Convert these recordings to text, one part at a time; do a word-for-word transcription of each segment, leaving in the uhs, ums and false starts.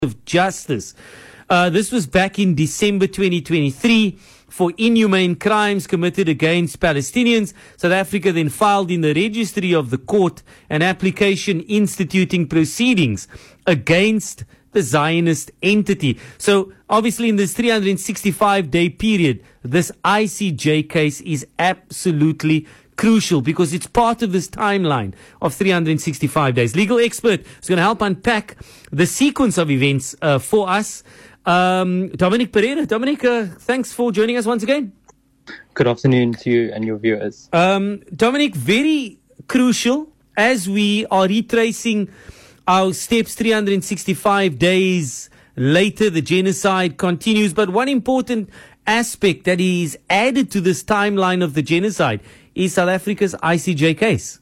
of justice. Uh, this was back in December twenty twenty-three for inhumane crimes committed against Palestinians. South Africa then filed in the registry of the court an application instituting proceedings against the Zionist entity. So obviously in this three hundred sixty-five day period, this I C J case is absolutely crucial because it's part of this timeline of three hundred sixty-five days. Legal expert is going to help unpack the sequence of events uh, for us. Um, Dominic Pereira. Dominic, uh, thanks for joining us once again. Good afternoon to you and your viewers. Um, Dominic, very crucial as we are retracing our steps three hundred sixty-five days later. The genocide continues, but one important aspect that is added to this timeline of the genocide is South Africa's I C J case.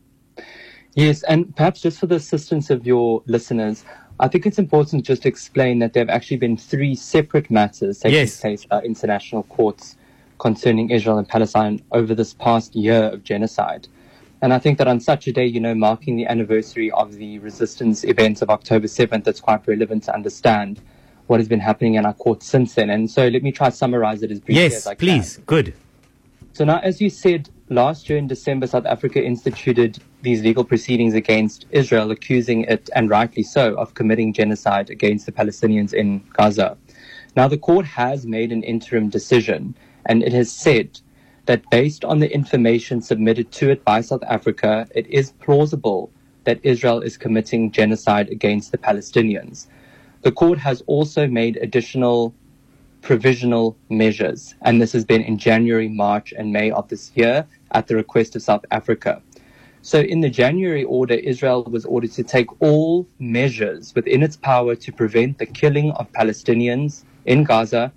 Yes, and perhaps just for the assistance of your listeners, I think it's important just to explain that there have actually been three separate matters taking yes. place by international courts concerning Israel and Palestine over this past year of genocide. And I think that on such a day, you know, marking the anniversary of the resistance events of October seventh, it's quite relevant to understand what has been happening in our courts since then. And so let me try to summarize it as briefly yes, as I please. can. Good. So now, as you said, last year in December, South Africa instituted these legal proceedings against Israel, accusing it, and rightly so, of committing genocide against the Palestinians in Gaza. Now, the court has made an interim decision, and it has said that based on the information submitted to it by South Africa, it is plausible that Israel is committing genocide against the Palestinians. The court has also made additional provisional measures, and this has been in January, March, and May of this year at the request of South Africa. So in the January order, Israel was ordered to take all measures within its power to prevent the killing of Palestinians in Gaza,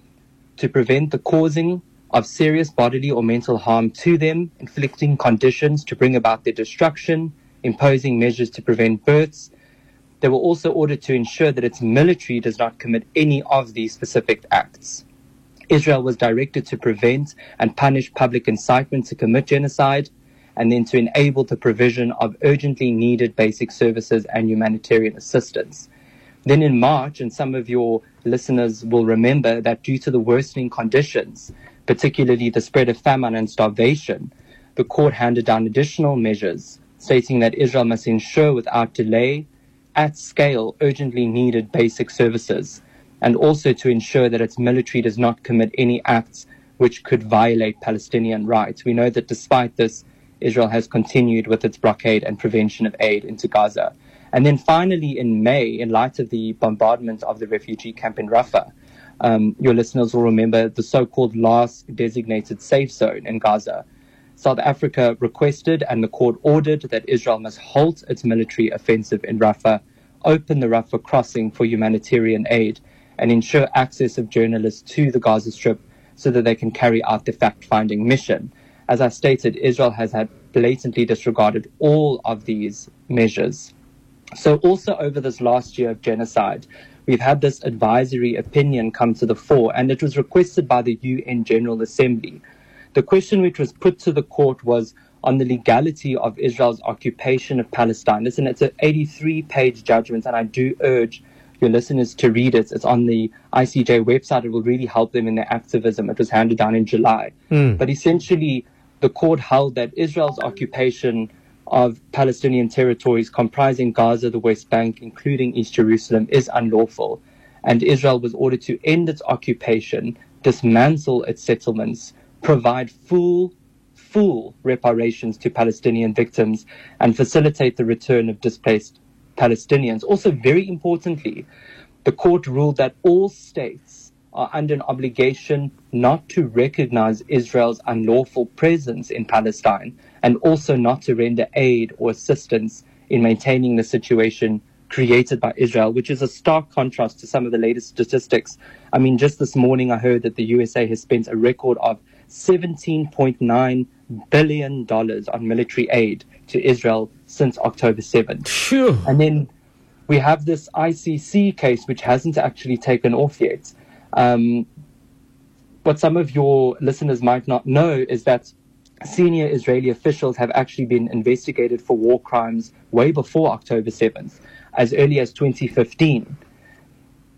to prevent the causing of serious bodily or mental harm to them, inflicting conditions to bring about their destruction, imposing measures to prevent births. They were also ordered to ensure that its military does not commit any of these specific acts. Israel was directed to prevent and punish public incitement to commit genocide, and then to enable the provision of urgently needed basic services and humanitarian assistance. Then in March, and some of your listeners will remember that due to the worsening conditions, particularly the spread of famine and starvation, the court handed down additional measures, stating that Israel must ensure without delay, at scale, urgently needed basic services, and also to ensure that its military does not commit any acts which could violate Palestinian rights. We know that despite this, Israel has continued with its blockade and prevention of aid into Gaza. And then finally in May, in light of the bombardment of the refugee camp in Rafah, um, your listeners will remember the so-called last designated safe zone in Gaza. South Africa requested and the court ordered that Israel must halt its military offensive in Rafah, open the Rafah crossing for humanitarian aid, and ensure access of journalists to the Gaza Strip so that they can carry out the fact-finding mission. As I stated, Israel has had blatantly disregarded all of these measures. So also over this last year of genocide, we've had this advisory opinion come to the fore, and it was requested by the U N General Assembly. The question which was put to the court was on the legality of Israel's occupation of Palestine. Listen, it's an eighty-three page judgment, and I do urge your listeners to read it. It's on the I C J website. It will really help them in their activism. It was handed down in July. Mm. But essentially, the court held that Israel's occupation of Palestinian territories comprising Gaza, the West Bank, including East Jerusalem, is unlawful. And Israel was ordered to end its occupation, dismantle its settlements, provide full, full reparations to Palestinian victims, and facilitate the return of displaced Palestinians. Also, very importantly, the court ruled that all states are under an obligation not to recognize Israel's unlawful presence in Palestine, and also not to render aid or assistance in maintaining the situation created by Israel, which is a stark contrast to some of the latest statistics. I mean, just this morning I heard that the U S A has spent a record of seventeen point nine billion dollars on military aid to Israel since October seventh. Sure. And then we have this I C C case which hasn't actually taken off yet. Um, what some of your listeners might not know is that senior Israeli officials have actually been investigated for war crimes way before October seventh, as early as twenty fifteen.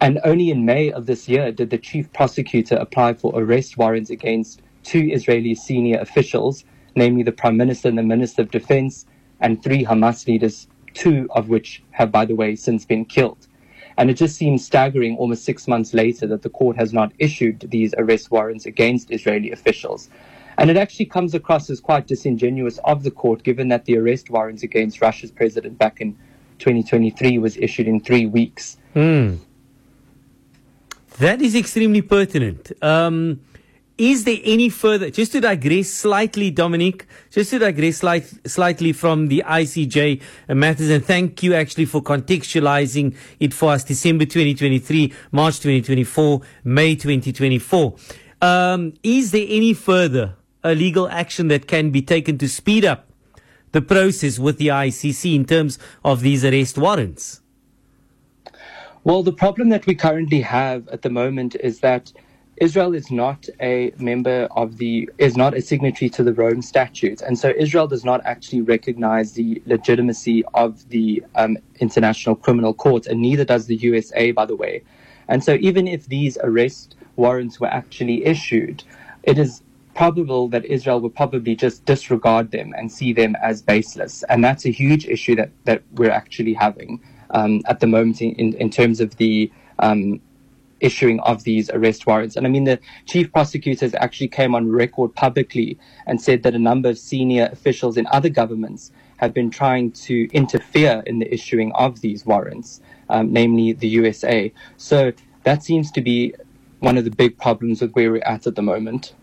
And only in May of this year did the chief prosecutor apply for arrest warrants against two Israeli senior officials, namely the Prime Minister and the Minister of Defense, and three Hamas leaders, two of which have, by the way, since been killed. And it just seems staggering almost six months later that the court has not issued these arrest warrants against Israeli officials. And it actually comes across as quite disingenuous of the court, given that the arrest warrants against Russia's president back in twenty twenty-three was issued in three weeks. Mm. That is extremely pertinent. Um, is there any further, just to digress slightly, Dominic, just to digress slight, slightly from the I C J matters, and thank you actually for contextualizing it for us, December twenty twenty-three, March twenty twenty-four, May twenty twenty-four. Um, is there any further uh, legal action that can be taken to speed up the process with the I C C in terms of these arrest warrants? Well, the problem that we currently have at the moment is that Israel is not a member of the, is not a signatory to the Rome Statute. And so Israel does not actually recognize the legitimacy of the um, International Criminal Court, and neither does the U S A, by the way. And so even if these arrest warrants were actually issued, it is probable that Israel would probably just disregard them and see them as baseless. And that's a huge issue that, that we're actually having um, at the moment in, in terms of the um, issuing of these arrest warrants. And I mean, the chief prosecutors actually came on record publicly and said that a number of senior officials in other governments have been trying to interfere in the issuing of these warrants, um, namely the U S A. So that seems to be one of the big problems with where we're at at the moment.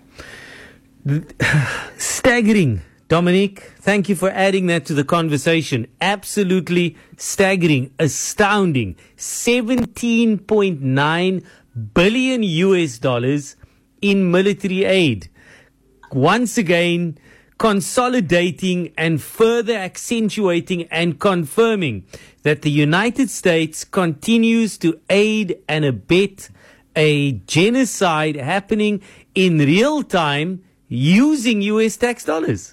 Staggering. Dominic, thank you for adding that to the conversation. Absolutely staggering, astounding. seventeen point nine billion U S dollars in military aid. Once again, consolidating and further accentuating and confirming that the United States continues to aid and abet a genocide happening in real time using U S tax dollars.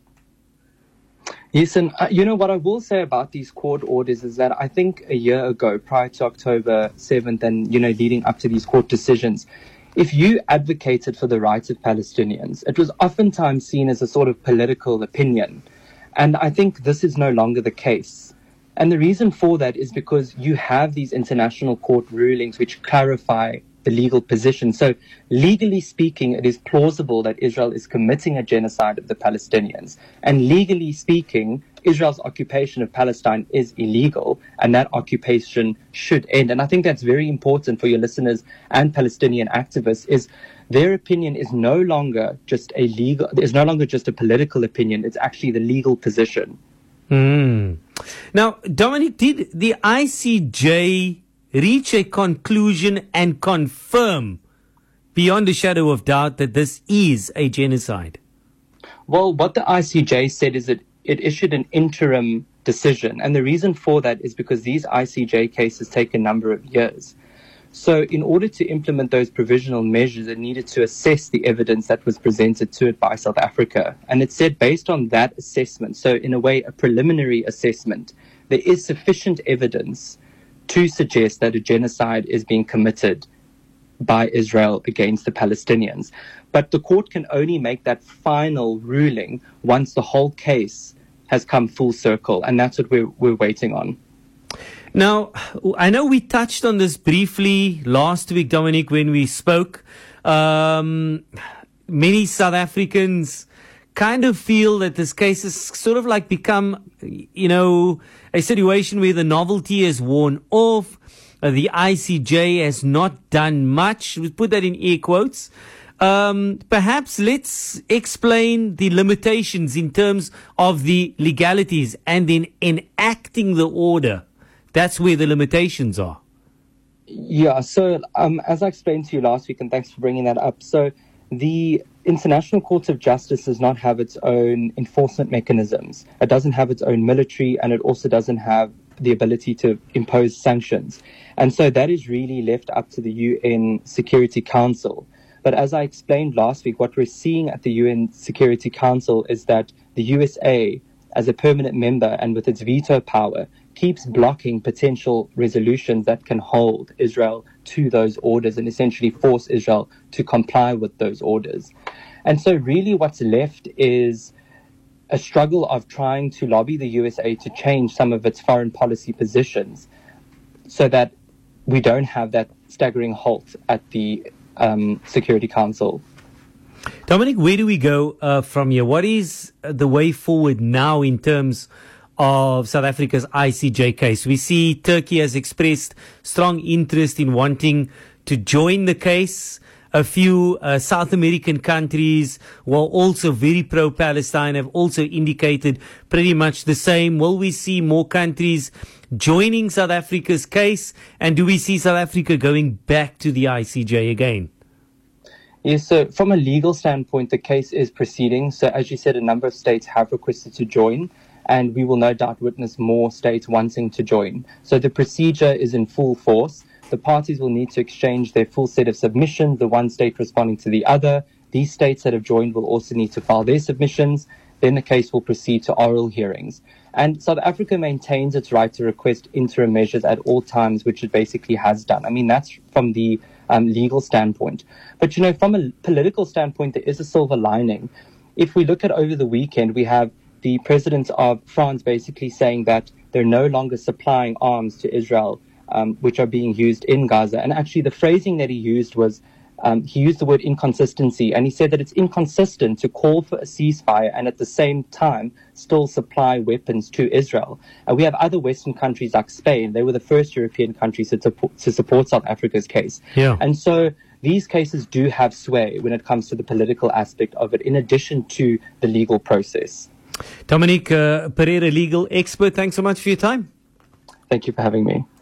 Yes, and uh, you know what I will say about these court orders is that I think a year ago, prior to October seventh and, you know, leading up to these court decisions, if you advocated for the rights of Palestinians, it was oftentimes seen as a sort of political opinion. And I think this is no longer the case. And the reason for that is because you have these international court rulings which clarify the legal position. So legally speaking, it is plausible that Israel is committing a genocide of the Palestinians. And legally speaking, Israel's occupation of Palestine is illegal, and that occupation should end. And I think that's very important for your listeners and Palestinian activists, is their opinion is no longer just a legal, is no longer just a political opinion, it's actually the legal position. Mm. Now, Dominic, did the I C J reach a conclusion and confirm beyond a shadow of doubt that this is a genocide? Well, what the I C J said is that it issued an interim decision. And the reason for that is because these I C J cases take a number of years. So in order to implement those provisional measures, it needed to assess the evidence that was presented to it by South Africa. And it said based on that assessment, so in a way, a preliminary assessment, there is sufficient evidence to suggest that a genocide is being committed by Israel against the Palestinians. But the court can only make that final ruling once the whole case has come full circle, and that's what we're, we're waiting on. Now, I know we touched on this briefly last week, Dominic, when we spoke. Um, many South Africans kind of feel that this case has sort of like become, you know, a situation where the novelty has worn off. Uh, the I C J has not done much. We put that in air quotes. Um, perhaps let's explain the limitations in terms of the legalities and in enacting the order. That's where the limitations are. Yeah, so um, as I explained to you last week, and thanks for bringing that up, so the International Court of Justice does not have its own enforcement mechanisms. It doesn't have its own military, and it also doesn't have the ability to impose sanctions. And so that is really left up to the U N Security Council. But as I explained last week, what we're seeing at the U N Security Council is that the U S A, as a permanent member and with its veto power, keeps blocking potential resolutions that can hold Israel to those orders and essentially force Israel to comply with those orders. And so really what's left is a struggle of trying to lobby the U S A to change some of its foreign policy positions so that we don't have that staggering halt at the um, Security Council. Dominic, where do we go uh, from here? What is the way forward now in terms of South Africa's I C J case? We see Turkey has expressed strong interest in wanting to join the case. A few uh, South American countries, while also very pro-Palestine, have also indicated pretty much the same. Will we see more countries joining South Africa's case? And do we see South Africa going back to the I C J again? Yes, so from a legal standpoint, the case is proceeding. So as you said, a number of states have requested to join, and we will no doubt witness more states wanting to join. So the procedure is in full force. The parties will need to exchange their full set of submissions, the one state responding to the other. These states that have joined will also need to file their submissions. Then the case will proceed to oral hearings. And South Africa maintains its right to request interim measures at all times, which it basically has done. I mean, that's from the um, legal standpoint. But, you know, from a political standpoint, there is a silver lining. If we look at over the weekend, we have the president of France basically saying that they're no longer supplying arms to Israel, Um, which are being used in Gaza. And actually the phrasing that he used was, um, he used the word inconsistency, and he said that it's inconsistent to call for a ceasefire and at the same time still supply weapons to Israel. And we have other Western countries like Spain. They were the first European countries to, to support South Africa's case. Yeah. And so these cases do have sway when it comes to the political aspect of it, in addition to the legal process. Dominic uh, Pereira, legal expert, thanks so much for your time. Thank you for having me.